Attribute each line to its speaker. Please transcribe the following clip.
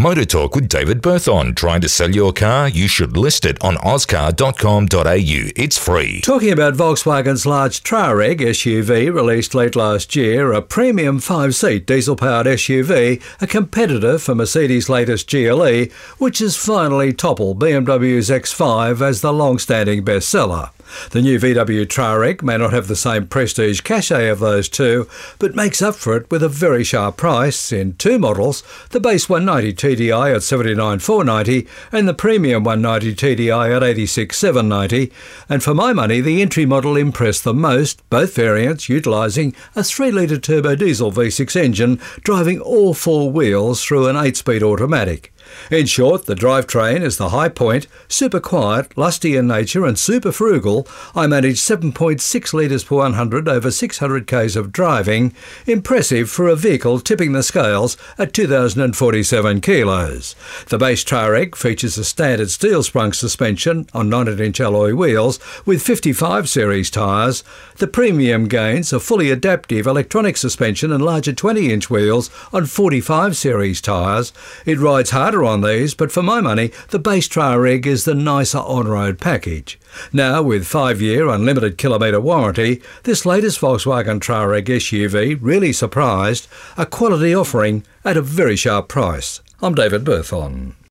Speaker 1: Motor Talk with David Berthon. Trying to sell your car? You should list it on ozcar.com.au. It's free.
Speaker 2: Talking about Volkswagen's large Touareg SUV released late last year, a premium 5-seat diesel-powered SUV, a competitor for Mercedes' latest GLE, which has finally toppled BMW's X5 as the long-standing bestseller. The new VW Touareg may not have the same prestige cachet of those two, but makes up for it with a very sharp price in two models, the base 190 TDI at $79,490 and the premium 190 TDI at $86,790. And for my money, the entry model impressed the most, both variants utilising a 3-litre turbo diesel V6 engine driving all four wheels through an 8-speed automatic. In short, the drivetrain is the high point, super quiet, lusty in nature and super frugal. I managed 7.6 litres per 100 over 600 k's of driving. Impressive for a vehicle tipping the scales at 2,047 kilos. The base Touareg features a standard steel-sprung suspension on 19-inch alloy wheels with 55 series tyres. The premium gains a fully adaptive electronic suspension and larger 20-inch wheels on 45 series tyres. It rides harder on these, but for my money, the base Touareg is the nicer on-road package. Now, with 5-year unlimited kilometre warranty, this latest Volkswagen Touareg SUV really surprised, a quality offering at a very sharp price. I'm David Berthon.